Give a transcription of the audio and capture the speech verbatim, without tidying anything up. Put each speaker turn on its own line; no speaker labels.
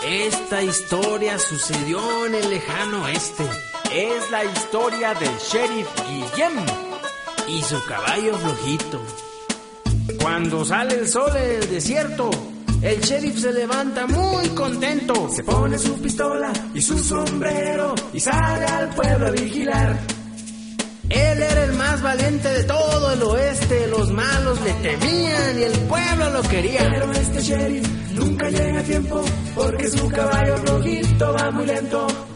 Esta historia sucedió en el lejano oeste.
Es la historia del sheriff Guillem
y su caballo flojito. Cuando sale el sol en el desierto, el sheriff se levanta muy contento.
Se pone su pistola y su sombrero y sale al pueblo a vigilar.
Él era el más valiente de todo el oeste. Los malos le temían y el pueblo lo quería.
Pero este sheriff nunca llega a tiempo, porque su caballo flojito va muy lento.